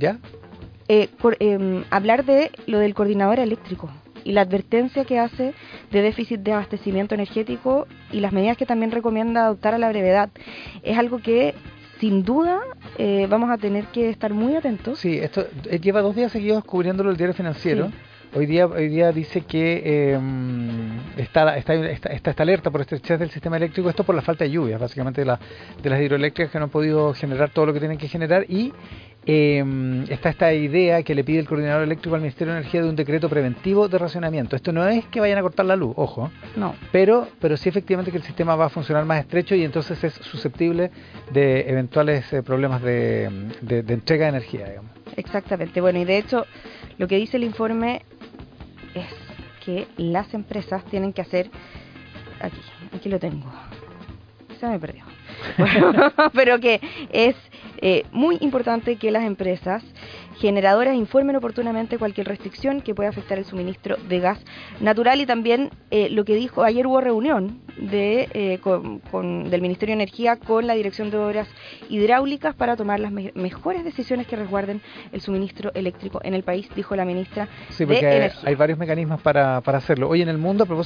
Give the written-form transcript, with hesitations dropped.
¿Ya? Hablar de lo del coordinador eléctrico y la advertencia que hace de déficit de abastecimiento energético y las medidas que también recomienda adoptar a la brevedad. Es algo que sin duda vamos a tener que estar muy atentos. Sí, esto lleva 2 días seguidos cubriéndolo el Diario Financiero. Sí. Hoy día dice que está esta alerta por estrechez del sistema eléctrico, esto por la falta de lluvias, básicamente de las hidroeléctricas que no han podido generar todo lo que tienen que generar, y está esta idea que le pide el coordinador eléctrico al Ministerio de Energía de un decreto preventivo de racionamiento. Esto no es que vayan a cortar la luz, ojo, no, pero sí efectivamente que el sistema va a funcionar más estrecho y entonces es susceptible de eventuales problemas de entrega de energía, digamos. Exactamente, bueno, y de hecho lo que dice el informe es que las empresas tienen que hacer, aquí lo tengo, se me perdió, bueno, pero que es muy importante que las empresas generadoras informen oportunamente cualquier restricción que pueda afectar el suministro de gas natural. Y también lo que dijo, ayer hubo reunión del Ministerio de Energía con la Dirección de Obras Hidráulicas para tomar las mejores decisiones que resguarden el suministro eléctrico en el país, dijo la ministra de Energía. Hay varios mecanismos para hacerlo. Hoy en el mundo, a propósito